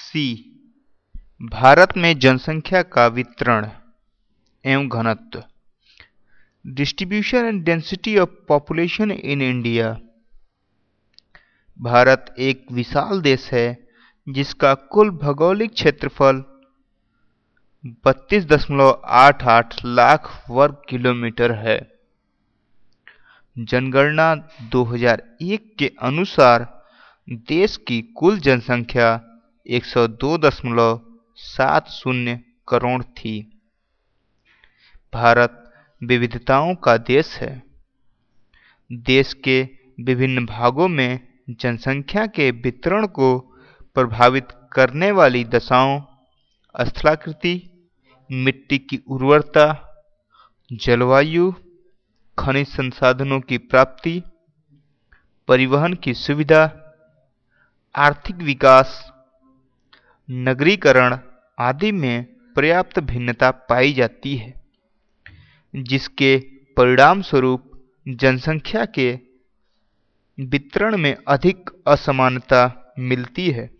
सी। भारत में जनसंख्या का वितरण एवं घनत्व। Distribution and density of population in India. Bharat एक विशाल देश है जिसका कुल भौगोलिक क्षेत्रफल 32.88 लाख वर्ग किलोमीटर है। जनगणना 2001 के अनुसार देश की कुल जनसंख्या 102.70 करोड़ थी। भारत विविधताओं का देश है। देश के विभिन्न भागों में जनसंख्या के वितरण को प्रभावित करने वाली दशाओं स्थलाकृति, मिट्टी की उर्वरता, जलवायु, खनिज संसाधनों की प्राप्ति, परिवहन की सुविधा, आर्थिक विकास, नगरीकरण आदि में पर्याप्त भिन्नता पाई जाती है, जिसके परिणाम स्वरूप जनसंख्या के वितरण में अधिक असमानता मिलती है।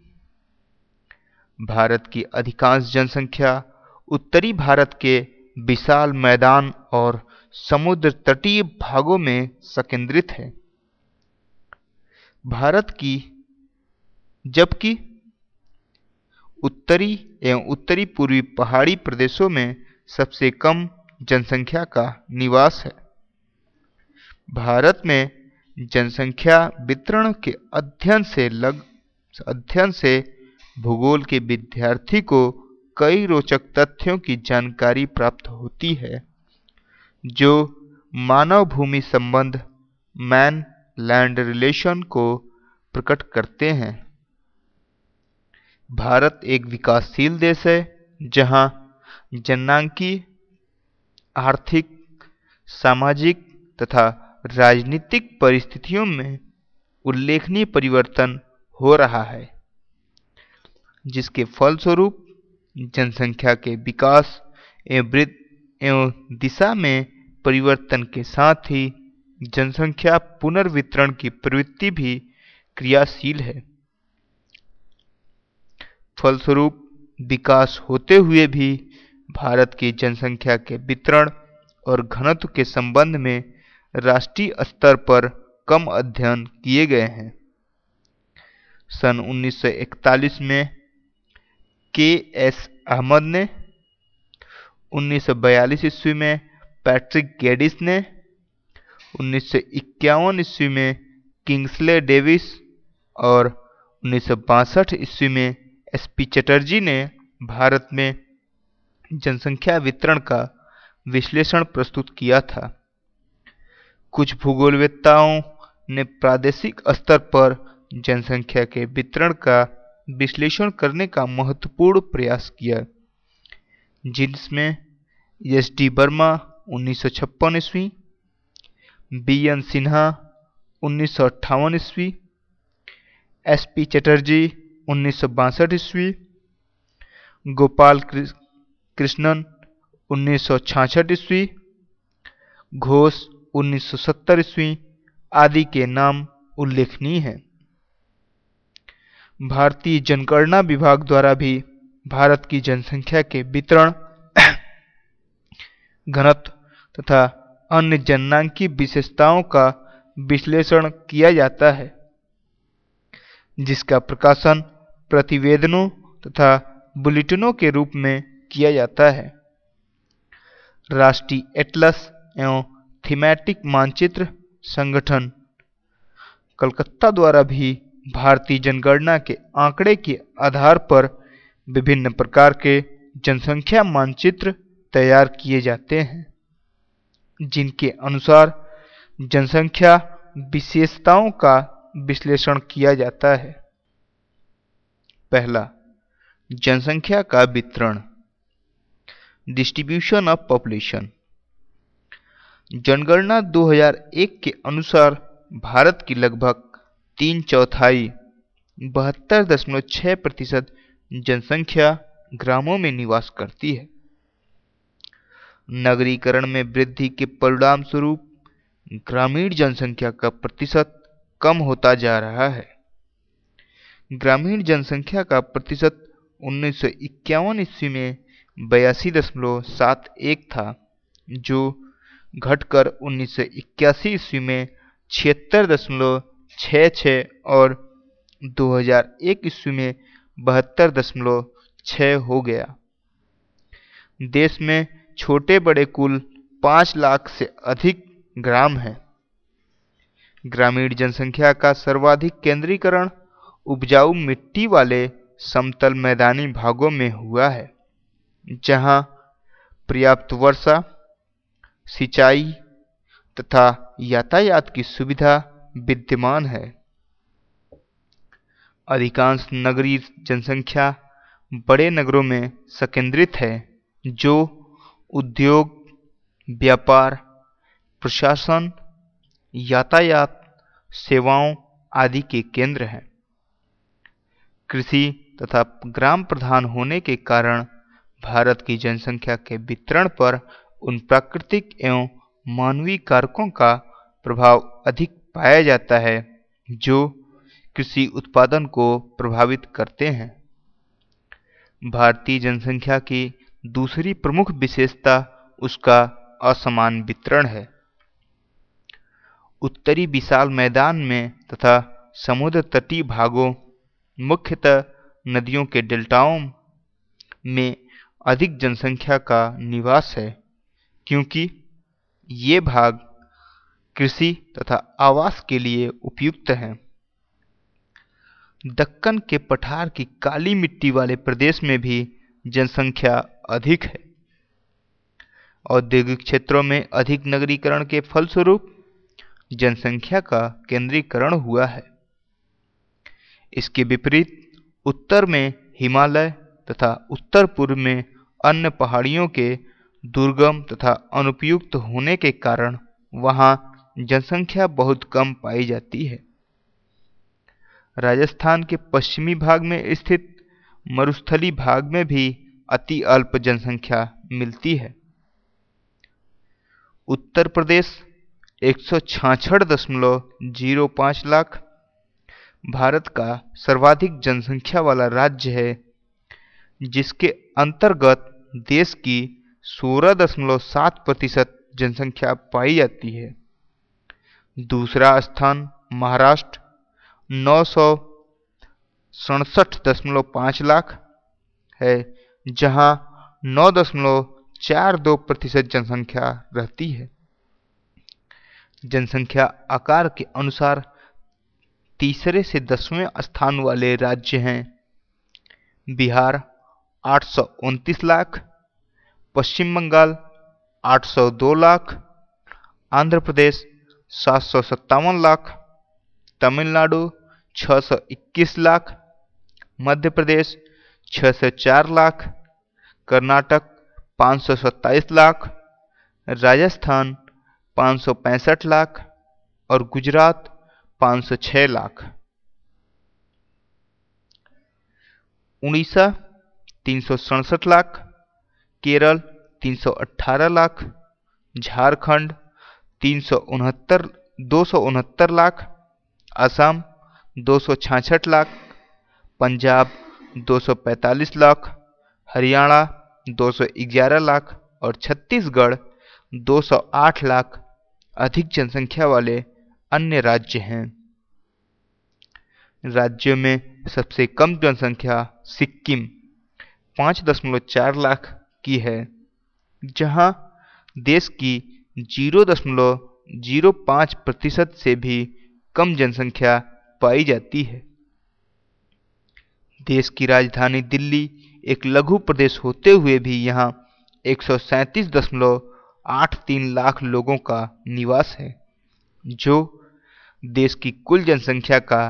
भारत की अधिकांश जनसंख्या उत्तरी भारत के विशाल मैदान और समुद्र तटीय भागों में संकेंद्रित है, जबकि उत्तरी एवं उत्तरी पूर्वी पहाड़ी प्रदेशों में सबसे कम जनसंख्या का निवास है। भारत में जनसंख्या वितरण के अध्ययन से भूगोल के विद्यार्थी को कई रोचक तथ्यों की जानकारी प्राप्त होती है, जो मानव भूमि संबंध मैन लैंड रिलेशन को प्रकट करते हैं। भारत एक विकासशील देश है जहां जननांकीय, आर्थिक, सामाजिक तथा राजनीतिक परिस्थितियों में उल्लेखनीय परिवर्तन हो रहा है, जिसके फलस्वरूप जनसंख्या के विकास एवं वृद्धि एवं दिशा में परिवर्तन के साथ ही जनसंख्या पुनर्वितरण की प्रवृत्ति भी क्रियाशील है। फलस्वरूप विकास होते हुए भी भारत की जनसंख्या के वितरण और घनत्व के संबंध में राष्ट्रीय स्तर पर कम अध्ययन किए गए हैं। सन 1941 में के.एस. अहमद ने, 1942 ईस्वी में पैट्रिक गेडिस ने, 1951 ईस्वी में किंग्सले डेविस और 1962 ईस्वी में एस.पी. चटर्जी ने भारत में जनसंख्या वितरण का विश्लेषण प्रस्तुत किया था। कुछ भूगोलवेत्ताओं ने प्रादेशिक स्तर पर जनसंख्या के वितरण का विश्लेषण करने का महत्वपूर्ण प्रयास किया, जिसमें एस.डी. वर्मा 1956 ईस्वी, बी.एन. सिन्हा 1958 ईस्वी, एस.पी. चटर्जी 1962 ईस्वी, गोपाल कृष्णन 1966 ईस्वी, घोष 1970 ईस्वी आदि के नाम उल्लेखनीय हैं। भारतीय जनगणना विभाग द्वारा भी भारत की जनसंख्या के वितरण, घनत्व तथा अन्य जननांकीय विशेषताओं का विश्लेषण किया जाता है, जिसका प्रकाशन प्रतिवेदनों तथा बुलेटिनों के रूप में किया जाता है। राष्ट्रीय एटलस एवं थीमैटिक मानचित्र संगठन कलकत्ता द्वारा भी भारतीय जनगणना के आंकड़े के आधार पर विभिन्न प्रकार के जनसंख्या मानचित्र तैयार किए जाते हैं, जिनके अनुसार जनसंख्या विशेषताओं का विश्लेषण किया जाता है। पहला, जनसंख्या का वितरण, डिस्ट्रीब्यूशन ऑफ पॉपुलेशन। जनगणना 2001 के अनुसार भारत की लगभग 3/4 72.6% जनसंख्या ग्रामों में निवास करती है। नगरीकरण में वृद्धि के परिणाम स्वरूप ग्रामीण जनसंख्या का प्रतिशत कम होता जा रहा है। ग्रामीण जनसंख्या का प्रतिशत 1951 ईस्वी में 82.71 था, जो घटकर 1981 ईस्वी में 76.66 और 2001 ईस्वी में 72.6 हो गया। देश में छोटे बड़े कुल 5 लाख से अधिक ग्राम हैं। ग्रामीण जनसंख्या का सर्वाधिक केंद्रीकरण उपजाऊ मिट्टी वाले समतल मैदानी भागों में हुआ है, जहां पर्याप्त वर्षा, सिंचाई तथा यातायात की सुविधा विद्यमान है। अधिकांश नगरीय जनसंख्या बड़े नगरों में संकेंद्रित है, जो उद्योग, व्यापार, प्रशासन, यातायात, सेवाओं आदि के केंद्र हैं। कृषि तथा ग्राम प्रधान होने के कारण भारत की जनसंख्या के वितरण पर उन प्राकृतिक एवं मानवीय कारकों का प्रभाव अधिक पाया जाता है, जो कृषि उत्पादन को प्रभावित करते हैं। भारतीय जनसंख्या की दूसरी प्रमुख विशेषता उसका असमान वितरण है। उत्तरी विशाल मैदान में तथा समुद्र तटीय भागों, मुख्यतः नदियों के डेल्टाओं में अधिक जनसंख्या का निवास है, क्योंकि ये भाग कृषि तथा आवास के लिए उपयुक्त हैं। दक्कन के पठार की काली मिट्टी वाले प्रदेश में भी जनसंख्या अधिक है। औद्योगिक क्षेत्रों में अधिक नगरीकरण के फलस्वरूप जनसंख्या का केंद्रीकरण हुआ है। इसके विपरीत उत्तर में हिमालय तथा उत्तर पूर्व में अन्य पहाड़ियों के दुर्गम तथा अनुपयुक्त होने के कारण वहां जनसंख्या बहुत कम पाई जाती है। राजस्थान के पश्चिमी भाग में स्थित मरुस्थलीय भाग में भी अति अल्प जनसंख्या मिलती है। उत्तर प्रदेश 166.05 लाख भारत का सर्वाधिक जनसंख्या वाला राज्य है, जिसके अंतर्गत देश की 16.7% जनसंख्या पाई जाती है। दूसरा स्थान महाराष्ट्र 967.5 लाख है, जहां 9.42% जनसंख्या रहती है। जनसंख्या आकार के अनुसार तीसरे से 10वें स्थान वाले राज्य हैं बिहार 829 लाख, पश्चिम बंगाल 802 लाख, आंध्र प्रदेश 757 लाख, तमिलनाडु 621 लाख, मध्य प्रदेश 604 लाख, कर्नाटक 527 लाख, राजस्थान 565 लाख और गुजरात 506 लाख। उड़ीसा 367 लाख, केरल 318 लाख, झारखंड 269 लाख, असम 266 लाख, पंजाब 245 लाख, हरियाणा 211 लाख और छत्तीसगढ़ 208 लाख अधिक जनसंख्या वाले अन्य राज्य हैं। राज्यों में सबसे कम जनसंख्या सिक्किम 5.4 लाख की है, जहां देश की 0.05% से भी कम जनसंख्या पाई जाती है। देश की राजधानी दिल्ली एक लघु प्रदेश होते हुए भी यहाँ 137.83 लाख लोगों का निवास है, जो देश की कुल जनसंख्या का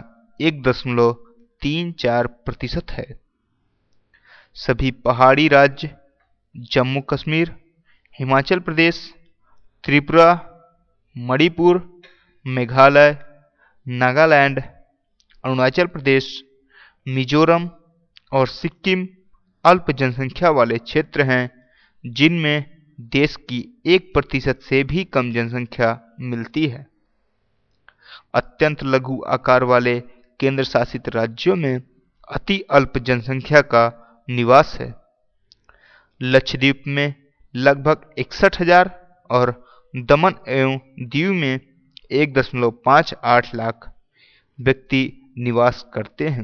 1.34% है। सभी पहाड़ी राज्य जम्मू कश्मीर, हिमाचल प्रदेश, त्रिपुरा, मणिपुर, मेघालय, नागालैंड, अरुणाचल प्रदेश, मिजोरम और सिक्किम अल्प जनसंख्या वाले क्षेत्र हैं, जिनमें देश की 1% से भी कम जनसंख्या मिलती है। अत्यंत लघु आकार वाले केंद्र शासित राज्यों में अति अल्प जनसंख्या का निवास है। लक्षद्वीप में लगभग 61,000 और दमन एवं दीव में 1.58 लाख व्यक्ति निवास करते हैं।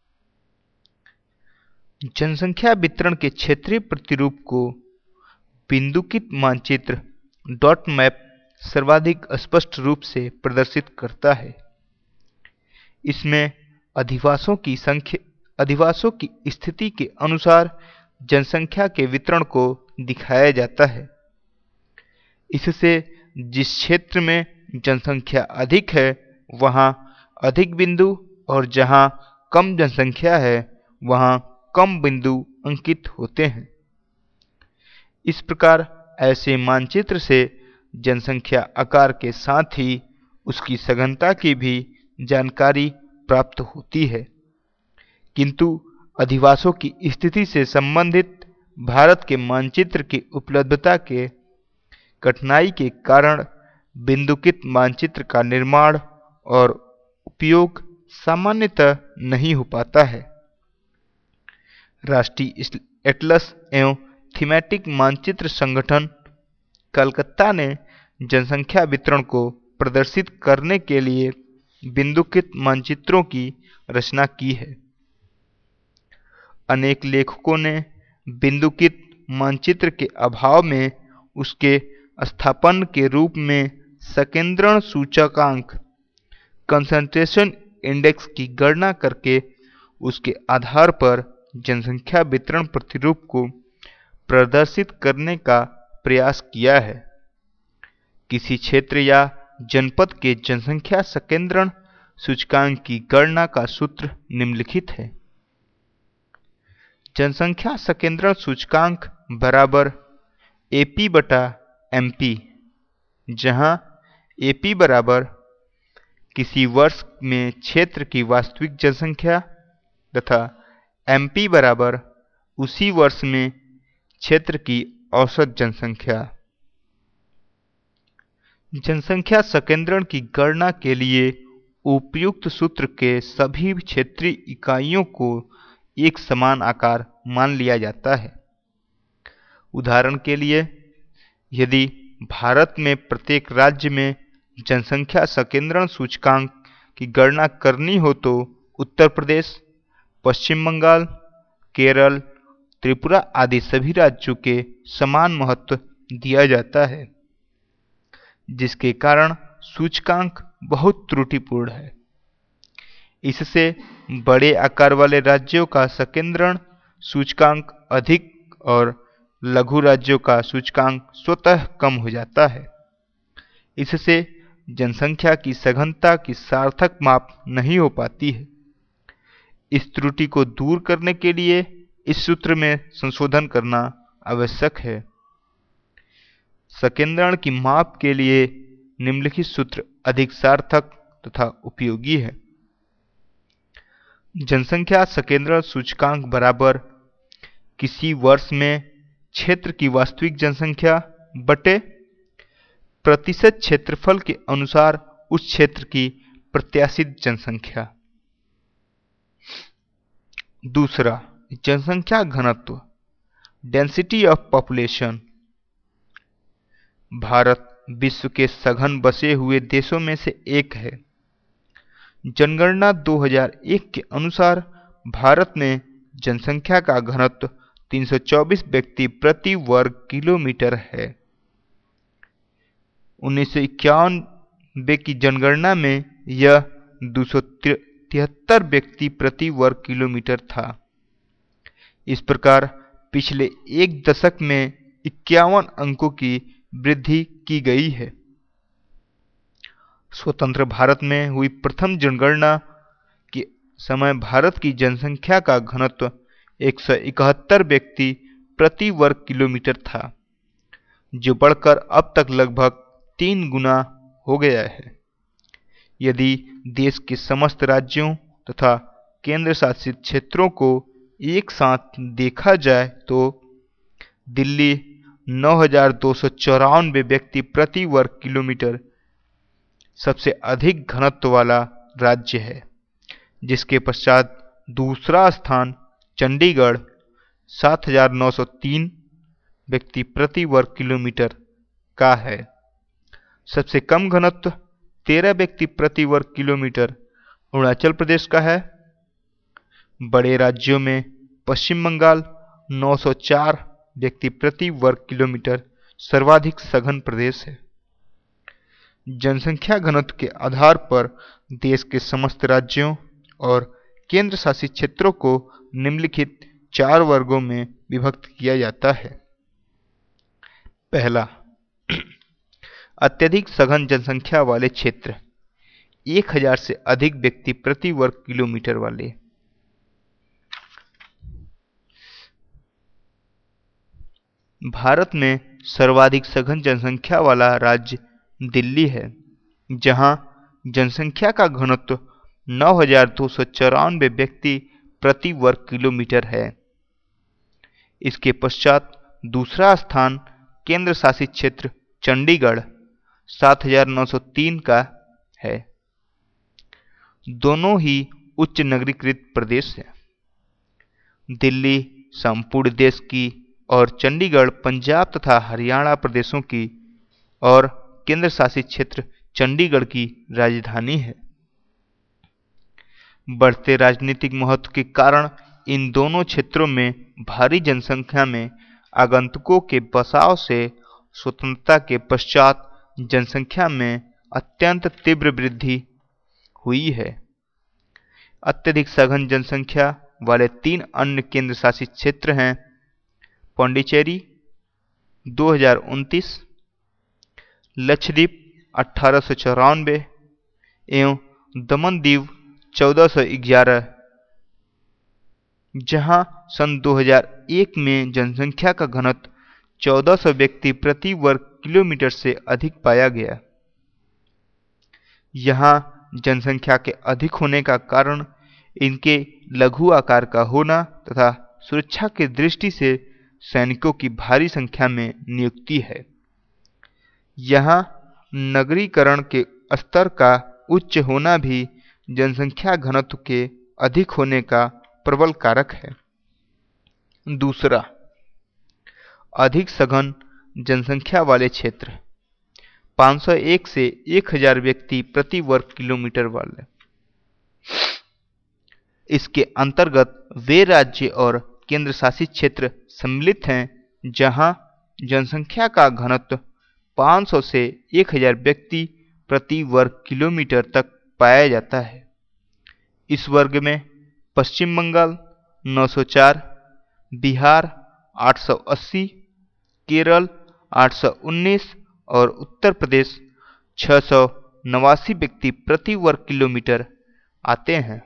जनसंख्या वितरण के क्षेत्रीय प्रतिरूप को बिंदुकित मानचित्र डॉट मैप सर्वाधिक स्पष्ट रूप से प्रदर्शित करता है। इसमें अधिवासों की स्थिति के अनुसार जनसंख्या के वितरण को दिखाया जाता है। इससे जिस क्षेत्र में जनसंख्या अधिक है वहां अधिक बिंदु और जहां कम जनसंख्या है वहां कम बिंदु अंकित होते हैं। इस प्रकार ऐसे मानचित्र से जनसंख्या आकार के साथ ही उसकी सघनता की भी जानकारी प्राप्त होती है, किंतु अधिवासों की स्थिति से संबंधित भारत के मानचित्र की उपलब्धता के कठिनाई के कारण बिंदुकित मानचित्र का निर्माण और उपयोग सामान्यतः नहीं हो पाता है। राष्ट्रीय एटलस एवं थीमेटिक मानचित्र संगठन कलकत्ता ने जनसंख्या वितरण को प्रदर्शित करने के लिए बिंदुकित मानचित्रों की रचना की है। अनेक लेखकों ने बिंदुकित मानचित्र के अभाव में उसके स्थापन के रूप में सकेंद्रण सूचकांक कंसंट्रेशन इंडेक्स की गणना करके उसके आधार पर जनसंख्या वितरण प्रतिरूप को प्रदर्शित करने का प्रयास किया है। किसी क्षेत्र या जनपद के जनसंख्या सकेंद्रण सूचकांक की गणना का सूत्र निम्नलिखित है। जनसंख्या सकेंद्रण सूचकांक बराबर एपी बटा एमपी, जहां एपी बराबर किसी वर्ष में क्षेत्र की वास्तविक जनसंख्या तथा एमपी बराबर उसी वर्ष में क्षेत्र की औसत जनसंख्या। जनसंख्या सकेंद्रण की गणना के लिए उपयुक्त सूत्र के सभी क्षेत्रीय इकाइयों को एक समान आकार मान लिया जाता है। उदाहरण के लिए, यदि भारत में प्रत्येक राज्य में जनसंख्या सकेंद्रण सूचकांक की गणना करनी हो तो उत्तर प्रदेश, पश्चिम बंगाल, केरल, त्रिपुरा आदि सभी राज्यों के समान महत्व दिया जाता है, जिसके कारण सूचकांक बहुत त्रुटिपूर्ण है। इससे बड़े आकार वाले राज्यों का सकेंद्रण सूचकांक अधिक और लघु राज्यों का सूचकांक स्वतः कम हो जाता है। इससे जनसंख्या की सघनता की सार्थक माप नहीं हो पाती है। इस त्रुटि को दूर करने के लिए इस सूत्र में संशोधन करना आवश्यक है। सकेंद्रण की माप के लिए निम्नलिखित सूत्र अधिक सार्थक तथा उपयोगी है। जनसंख्या सकेंद्रण सूचकांक बराबर किसी वर्ष में क्षेत्र की वास्तविक जनसंख्या बटे प्रतिशत क्षेत्रफल के अनुसार उस क्षेत्र की प्रत्याशित जनसंख्या। दूसरा, जनसंख्या घनत्व डेंसिटी ऑफ पॉपुलेशन। भारत विश्व के सघन बसे हुए देशों में से एक है। जनगणना 2001 के अनुसार भारत में जनसंख्या का घनत्व 324 व्यक्ति प्रति वर्ग किलोमीटर है। 1991 की जनगणना में यह 273 व्यक्ति प्रति वर्ग किलोमीटर था। इस प्रकार पिछले एक दशक में 51 अंकों की वृद्धि की गई है। स्वतंत्र भारत में हुई प्रथम जनगणना के समय भारत की जनसंख्या का घनत्व 171 व्यक्ति प्रति वर्ग किलोमीटर था, जो बढ़कर अब तक लगभग 3 गुना हो गया है। यदि देश के समस्त राज्यों तथा केंद्र शासित क्षेत्रों को एक साथ देखा जाए तो दिल्ली 9,294 व्यक्ति प्रति वर्ग किलोमीटर सबसे अधिक घनत्व वाला राज्य है, जिसके पश्चात दूसरा स्थान चंडीगढ़ 7,903 व्यक्ति प्रति वर्ग किलोमीटर का है। सबसे कम घनत्व 13 व्यक्ति प्रति वर्ग किलोमीटर अरुणाचल प्रदेश का है। बड़े राज्यों में पश्चिम बंगाल 904 व्यक्ति प्रति वर्ग किलोमीटर सर्वाधिक सघन प्रदेश है। जनसंख्या घनत्व के आधार पर देश के समस्त राज्यों और केंद्र शासित क्षेत्रों को निम्नलिखित 4 वर्गों में विभक्त किया जाता है। पहला, अत्यधिक सघन जनसंख्या वाले क्षेत्र, 1000 से अधिक व्यक्ति प्रति वर्ग किलोमीटर वाले। भारत में सर्वाधिक सघन जनसंख्या वाला राज्य दिल्ली है, जहां जनसंख्या का घनत्व 9,294 व्यक्ति प्रति वर्ग किलोमीटर है। इसके पश्चात दूसरा स्थान केंद्र शासित क्षेत्र चंडीगढ़ 7,903 का है। दोनों ही उच्च नगरीकृत प्रदेश हैं। दिल्ली संपूर्ण देश की और चंडीगढ़ पंजाब तथा हरियाणा प्रदेशों की और केंद्र शासित क्षेत्र चंडीगढ़ की राजधानी है। बढ़ते राजनीतिक महत्व के कारण इन दोनों क्षेत्रों में भारी जनसंख्या में आगंतुकों के बसाव से स्वतंत्रता के पश्चात जनसंख्या में अत्यंत तीव्र वृद्धि हुई है। अत्यधिक सघन जनसंख्या वाले 3 अन्य केंद्र शासित क्षेत्र हैं पौंडीचेरी 2029, लक्षद्वीप 1894 एवं दमन दीव 1411, जहां सन 2001 में जनसंख्या का घनत्व 1400 व्यक्ति प्रति वर्ग किलोमीटर से अधिक पाया गया। यहाँ जनसंख्या के अधिक होने का कारण इनके लघु आकार का होना तथा सुरक्षा की दृष्टि से सैनिकों की भारी संख्या में नियुक्ति है। यहाँ नगरीकरण के स्तर का उच्च होना भी जनसंख्या घनत्व के अधिक होने का प्रबल कारक है। दूसरा, अधिक सघन जनसंख्या वाले क्षेत्र 501 से 1000 व्यक्ति प्रति वर्ग किलोमीटर वाले। इसके अंतर्गत वे राज्य और केंद्र शासित क्षेत्र सम्मिलित हैं जहां जनसंख्या का घनत्व 500 से 1000 व्यक्ति प्रति वर्ग किलोमीटर तक पाया जाता है। इस वर्ग में पश्चिम बंगाल 904, बिहार 880, केरल 819 और उत्तर प्रदेश 689 व्यक्ति प्रति वर्ग किलोमीटर आते हैं।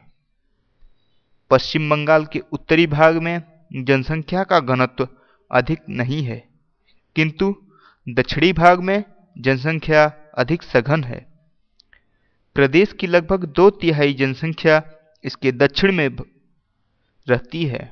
पश्चिम बंगाल के उत्तरी भाग में जनसंख्या का घनत्व अधिक नहीं है, किंतु दक्षिणी भाग में जनसंख्या अधिक सघन है। प्रदेश की लगभग 2/3 जनसंख्या इसके दक्षिण में रहती है।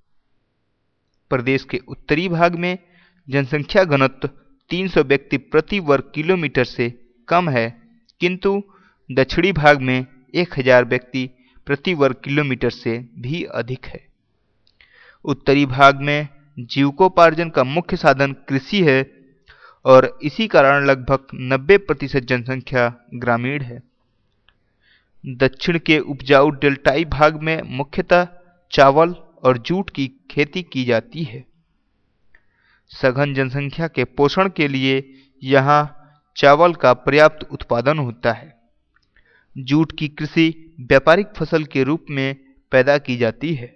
प्रदेश के उत्तरी भाग में जनसंख्या घनत्व 300 व्यक्ति प्रति वर्ग किलोमीटर से कम है, किंतु दक्षिणी भाग में 1000 व्यक्ति प्रति वर्ग किलोमीटर से भी अधिक है। उत्तरी भाग में जीविकोपार्जन का मुख्य साधन कृषि है और इसी कारण लगभग 90% जनसंख्या ग्रामीण है। दक्षिण के उपजाऊ डेल्टाई भाग में मुख्यतः चावल और जूट की खेती की जाती है। सघन जनसंख्या के पोषण के लिए यहाँ चावल का पर्याप्त उत्पादन होता है। जूट की कृषि व्यापारिक फसल के रूप में पैदा की जाती है।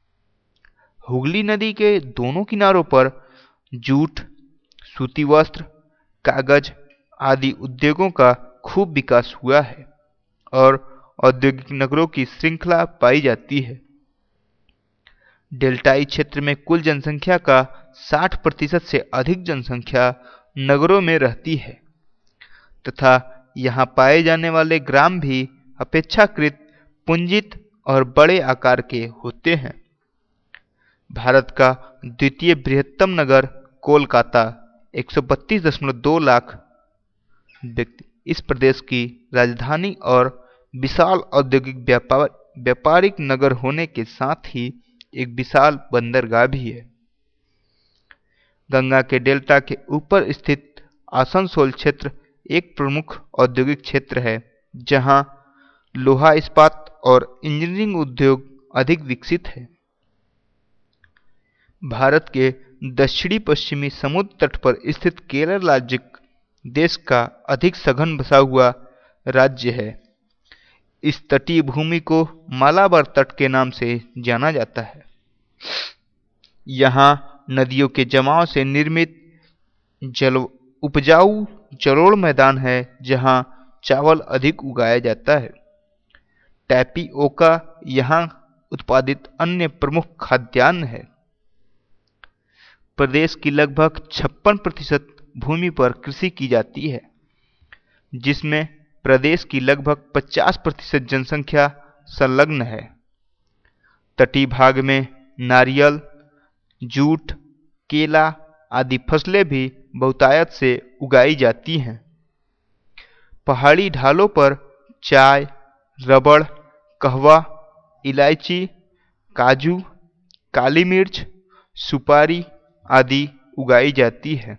हुगली नदी के दोनों किनारों पर जूट, सूती वस्त्र, कागज आदि उद्योगों का खूब विकास हुआ है और औद्योगिक नगरों की श्रृंखला पाई जाती है। डेल्टाई क्षेत्र में कुल जनसंख्या का 60% से अधिक जनसंख्या नगरों में रहती है तथा यहाँ पाए जाने वाले ग्राम भी अपेक्षाकृत पुंजित और बड़े आकार के होते हैं। भारत का द्वितीय बृहत्तम नगर कोलकाता 132.2 लाख व्यक्ति इस प्रदेश की राजधानी और विशाल औद्योगिक व्यापारिक नगर होने के साथ ही एक विशाल बंदरगाह भी है। गंगा के डेल्टा के ऊपर स्थित आसनसोल क्षेत्र एक प्रमुख औद्योगिक क्षेत्र है, जहां लोहा इस्पात और इंजीनियरिंग उद्योग अधिक विकसित है। भारत के दक्षिणी पश्चिमी समुद्र तट पर स्थित केरल राज्य देश का अधिक सघन बसा हुआ राज्य है। इस तटीय भूमि को मालाबार तट के नाम से जाना जाता है। यहाँ नदियों के जमाव से निर्मित उपजाऊ जलोढ़ मैदान है, जहाँ चावल अधिक उगाया जाता है। टैपिओका यहाँ उत्पादित अन्य प्रमुख खाद्यान्न है। प्रदेश की लगभग 56% भूमि पर कृषि की जाती है, जिसमें प्रदेश की लगभग 50% जनसंख्या संलग्न है। तटीय भाग में नारियल, जूट, केला आदि फसलें भी बहुतायत से उगाई जाती हैं। पहाड़ी ढालों पर चाय, रबड़, कहवा, इलायची, काजू, काली मिर्च, सुपारी आदि उगाई जाती है।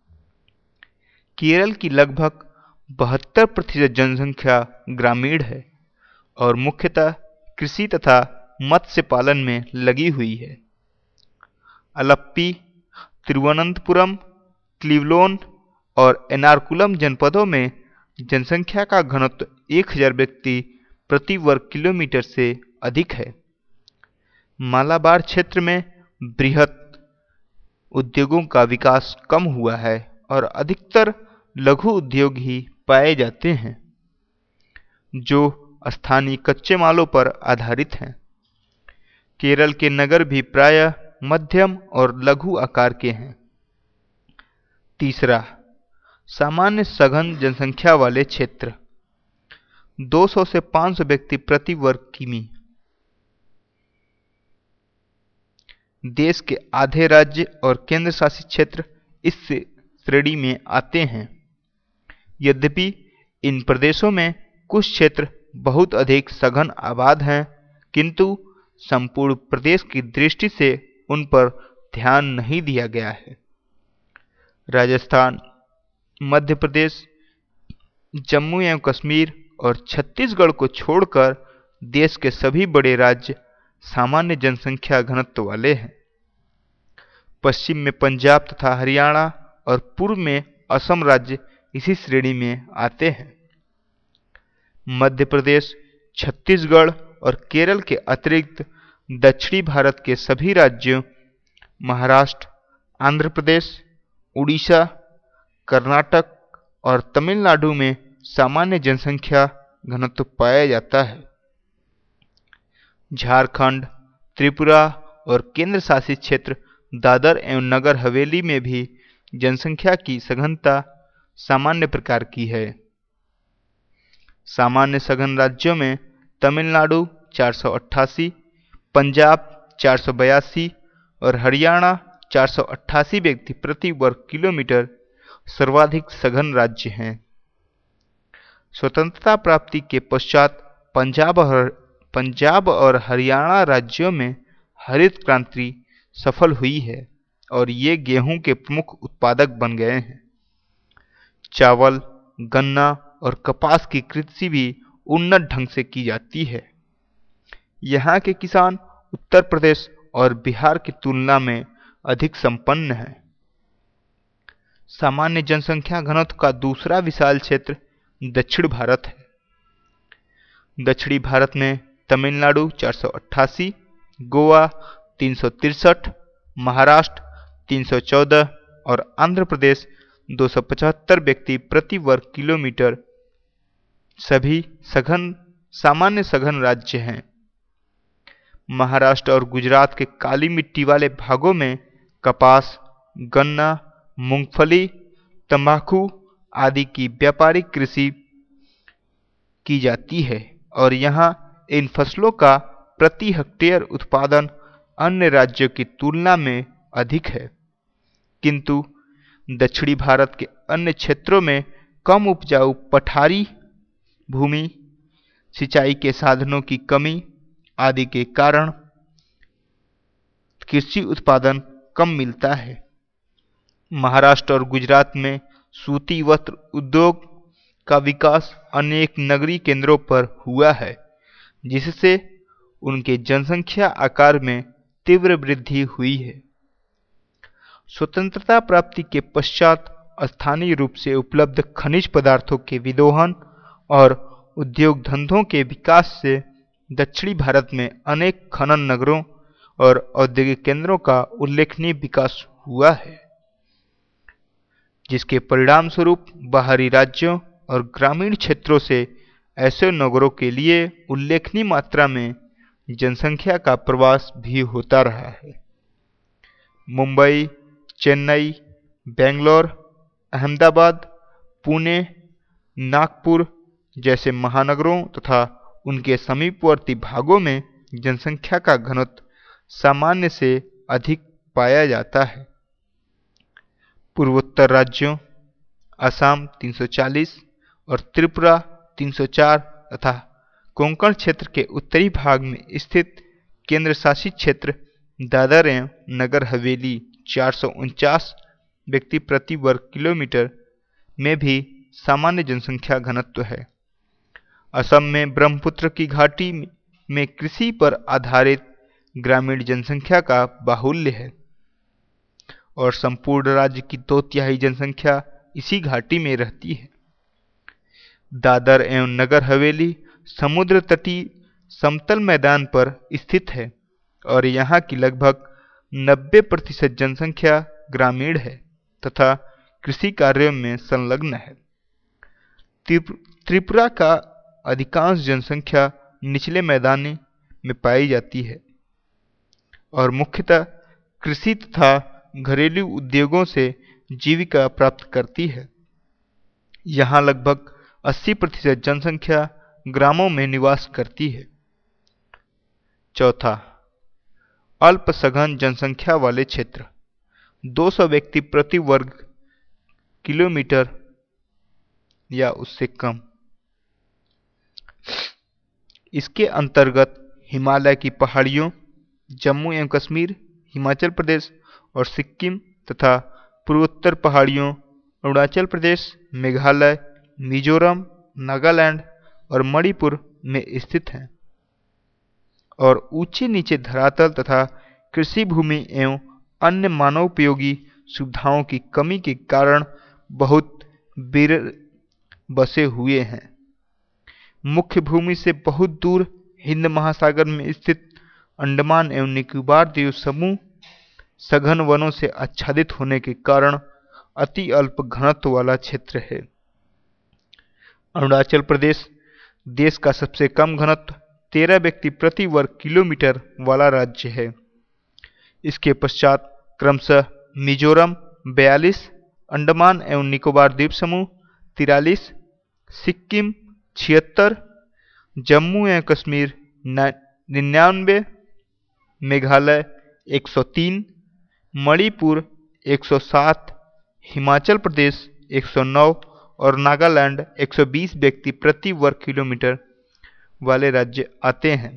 केरल की लगभग 72% जनसंख्या ग्रामीण है और मुख्यतः कृषि तथा मत्स्य पालन में लगी हुई है। अलप्पी, तिरुवनंतपुरम, क्लीवलोन और एर्नाकुलम जनपदों में जनसंख्या का घनत्व 1000 व्यक्ति प्रति वर्ग किलोमीटर से अधिक है। मालाबार क्षेत्र में बृहत उद्योगों का विकास कम हुआ है और अधिकतर लघु उद्योग ही पाए जाते हैं, जो स्थानीय कच्चे मालों पर आधारित हैं। केरल के नगर भी प्रायः मध्यम और लघु आकार के हैं। तीसरा, सामान्य सघन जनसंख्या वाले क्षेत्र 200 से 500 व्यक्ति प्रति वर्ग किमी। देश के आधे राज्य और केंद्र शासित क्षेत्र इस श्रेणी में आते हैं। यद्यपि इन प्रदेशों में कुछ क्षेत्र बहुत अधिक सघन आबाद हैं, किंतु संपूर्ण प्रदेश की दृष्टि से उन पर ध्यान नहीं दिया गया है। राजस्थान, मध्य प्रदेश, जम्मू एवं कश्मीर और छत्तीसगढ़ को छोड़कर देश के सभी बड़े राज्य सामान्य जनसंख्या घनत्व वाले हैं। पश्चिम में पंजाब तथा हरियाणा और पूर्व में असम राज्य इसी श्रेणी में आते हैं। मध्य प्रदेश, छत्तीसगढ़ और केरल के अतिरिक्त दक्षिणी भारत के सभी राज्यों महाराष्ट्र, आंध्र प्रदेश, उड़ीसा, कर्नाटक और तमिलनाडु में सामान्य जनसंख्या घनत्व पाया जाता है। झारखंड, त्रिपुरा और केंद्र शासित क्षेत्र दादर एवं नगर हवेली में भी जनसंख्या की सघनता सामान्य प्रकार की है। सामान्य सघन राज्यों में तमिलनाडु 488, पंजाब 482 और हरियाणा 488 व्यक्ति प्रति वर्ग किलोमीटर सर्वाधिक सघन राज्य हैं। स्वतंत्रता प्राप्ति के पश्चात पंजाब और हरियाणा राज्यों में हरित क्रांति सफल हुई है और ये गेहूं के प्रमुख उत्पादक बन गए हैं। चावल, गन्ना और कपास की कृषि भी उन्नत ढंग से की जाती है। यहाँ के किसान उत्तर प्रदेश और बिहार की तुलना में अधिक संपन्न हैं। सामान्य जनसंख्या घनत्व का दूसरा विशाल क्षेत्र दक्षिण भारत है। दक्षिणी भारत में तमिलनाडु 488, गोवा 363, महाराष्ट्र 314 और आंध्र प्रदेश 275 व्यक्ति प्रति वर्ग किलोमीटर सभी सामान्य सघन राज्य हैं। महाराष्ट्र और गुजरात के काली मिट्टी वाले भागों में कपास, गन्ना, मूंगफली, तंबाकू आदि की व्यापारिक कृषि की जाती है और यहाँ इन फसलों का प्रति हेक्टेयर उत्पादन अन्य राज्यों की तुलना में अधिक है, किंतु दक्षिणी भारत के अन्य क्षेत्रों में कम उपजाऊ पठारी भूमि, सिंचाई के साधनों की कमी आदि के कारण कृषि उत्पादन कम मिलता है। महाराष्ट्र और गुजरात में सूती वस्त्र उद्योग का विकास अनेक नगरीय केंद्रों पर हुआ है, जिससे उनके जनसंख्या आकार में तीव्र वृद्धि हुई है। स्वतंत्रता प्राप्ति के पश्चात स्थानीय रूप से उपलब्ध खनिज पदार्थों के विदोहन और उद्योग धंधों के विकास से दक्षिणी भारत में अनेक खनन नगरों और औद्योगिक केंद्रों का उल्लेखनीय विकास हुआ है, जिसके परिणाम स्वरूप बाहरी राज्यों और ग्रामीण क्षेत्रों से ऐसे नगरों के लिए उल्लेखनीय मात्रा में जनसंख्या का प्रवास भी होता रहा है। मुंबई, चेन्नई, बेंगलोर, अहमदाबाद, पुणे, नागपुर जैसे महानगरों तथा उनके समीपवर्ती भागों में जनसंख्या का घनत्व सामान्य से अधिक पाया जाता है। पूर्वोत्तर राज्यों असम 340 और त्रिपुरा 304 तथा कोंकण क्षेत्र के उत्तरी भाग में स्थित केंद्र शासित क्षेत्र दादर एवं नगर हवेली 449 व्यक्ति प्रति वर्ग किलोमीटर में भी सामान्य जनसंख्या घनत्व है। असम में ब्रह्मपुत्र की घाटी में कृषि पर आधारित ग्रामीण जनसंख्या का बाहुल्य है और संपूर्ण राज्य की 2/3 जनसंख्या इसी घाटी में रहती है। दादर एवं नगर हवेली समुद्र तटीय समतल मैदान पर स्थित है और यहाँ की लगभग 90% जनसंख्या ग्रामीण है तथा कृषि कार्यों में संलग्न है। त्रिपुरा का अधिकांश जनसंख्या निचले मैदानी में पाई जाती है और मुख्यतः कृषि तथा घरेलू उद्योगों से जीविका प्राप्त करती है। यहाँ लगभग 80% जनसंख्या ग्रामों में निवास करती है। चौथा, अल्प सघन जनसंख्या वाले क्षेत्र 200 व्यक्ति प्रति वर्ग किलोमीटर या उससे कम। इसके अंतर्गत हिमालय की पहाड़ियों, जम्मू एवं कश्मीर, हिमाचल प्रदेश और सिक्किम तथा पूर्वोत्तर पहाड़ियों, अरुणाचल प्रदेश, मेघालय, मिजोरम, नागालैंड और मणिपुर में स्थित हैं और ऊंचे नीचे धरातल तथा कृषि भूमि एवं अन्य मानवोपयोगी सुविधाओं की कमी के कारण बहुत विरल बसे हुए हैं। मुख्य भूमि से बहुत दूर हिंद महासागर में स्थित अंडमान एवं निकोबार द्वीप समूह सघन वनों से आच्छादित होने के कारण अति अल्प घनत्व वाला क्षेत्र है। अरुणाचल प्रदेश देश का सबसे कम घनत्व 13 व्यक्ति प्रति वर्ग किलोमीटर वाला राज्य है। इसके पश्चात क्रमशः मिजोरम 42, अंडमान एवं निकोबार द्वीप समूह 43, सिक्किम 76, जम्मू एवं कश्मीर 99, मेघालय 103, मणिपुर 107, हिमाचल प्रदेश 109 और नागालैंड 120 व्यक्ति प्रति वर्ग किलोमीटर वाले राज्य आते हैं।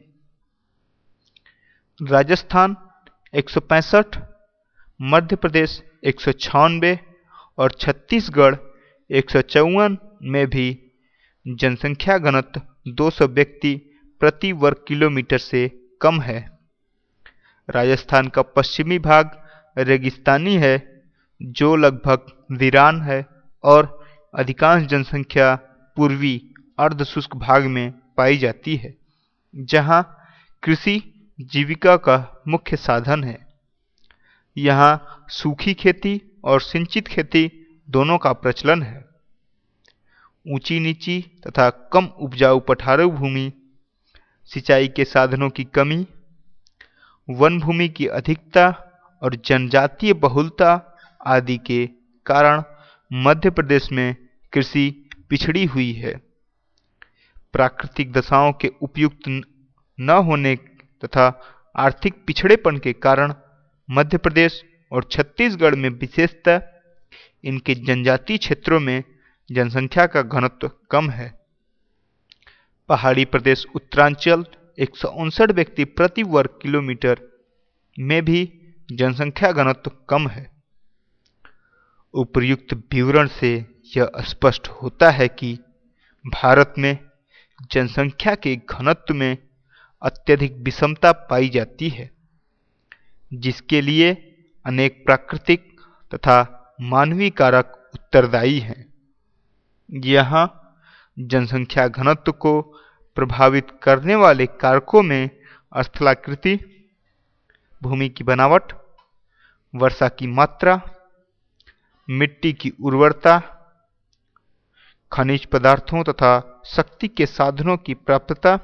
राजस्थान 165, मध्य प्रदेश 196 और छत्तीसगढ़ 154 में भी जनसंख्या घनत्व 200 व्यक्ति प्रति वर्ग किलोमीटर से कम है। राजस्थान का पश्चिमी भाग रेगिस्तानी है जो लगभग वीरान है और अधिकांश जनसंख्या पूर्वी अर्धशुष्क भाग में पाई जाती है, जहां कृषि जीविका का मुख्य साधन है। यहाँ सूखी खेती और सिंचित खेती दोनों का प्रचलन है। ऊंची नीची तथा कम उपजाऊ पठारू भूमि, सिंचाई के साधनों की कमी, वन भूमि की अधिकता और जनजातीय बहुलता आदि के कारण मध्य प्रदेश में कृषि पिछड़ी हुई है। प्राकृतिक दशाओं के उपयुक्त न होने तथा आर्थिक पिछड़ेपन के कारण मध्य प्रदेश और छत्तीसगढ़ में विशेषतः इनके जनजातीय क्षेत्रों में जनसंख्या का घनत्व कम है। पहाड़ी प्रदेश उत्तरांचल 159 व्यक्ति प्रति वर्ग किलोमीटर में भी जनसंख्या घनत्व कम है। उपर्युक्त विवरण से यह स्पष्ट होता है कि भारत में जनसंख्या के घनत्व में अत्यधिक विषमता पाई जाती है, जिसके लिए अनेक प्राकृतिक तथा मानवीय कारक उत्तरदायी हैं। यहाँ जनसंख्या घनत्व को प्रभावित करने वाले कारकों में स्थलाकृति, भूमि की बनावट, वर्षा की मात्रा, मिट्टी की उर्वरता, खनिज पदार्थों तथा शक्ति के साधनों की प्राप्यता,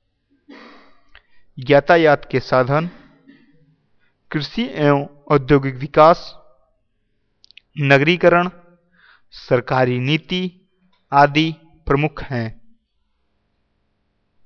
यातायात के साधन, कृषि एवं औद्योगिक विकास, नगरीकरण, सरकारी नीति आदि प्रमुख हैं।